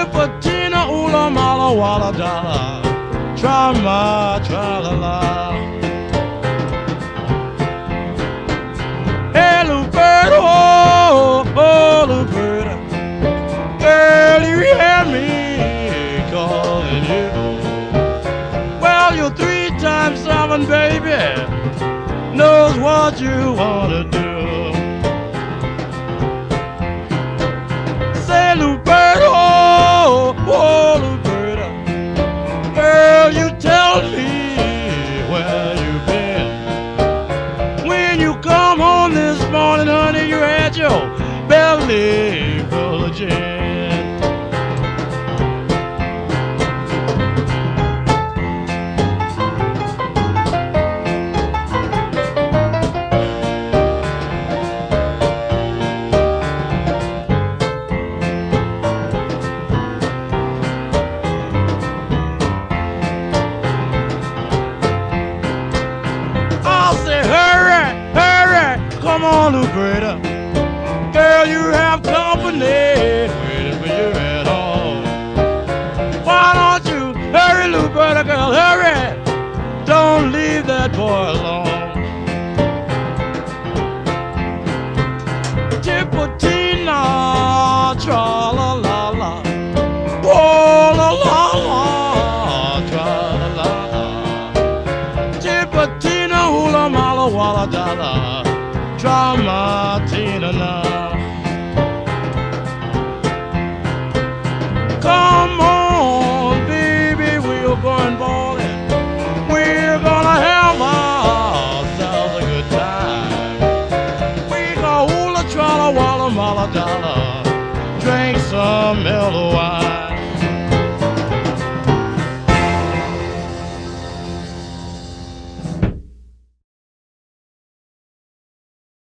Tipatina oola mala walla dalla, tra-ma, tra-la-la. Hey, Luberta, oh, oh, Luberta, girl, you hear me calling you. Well, you're 3 times 7, baby, knows what you wanna do. Say, Luberta, oh, oh, Luberta, girl, you tell me where you've been. When you come home this morning, honey, you had your belly full of gin. I'll say, hurry, hurry, come on, Luberta. Girl, you have company waiting for you at home. Why don't you hurry, Luberta, girl, hurry. Don't leave that boy alone. Tipatina, tra-la-la-la, oh-la-la-la, tra-la-la-la. Tipatina oola mala walla dalla, tra-ma-tina-na.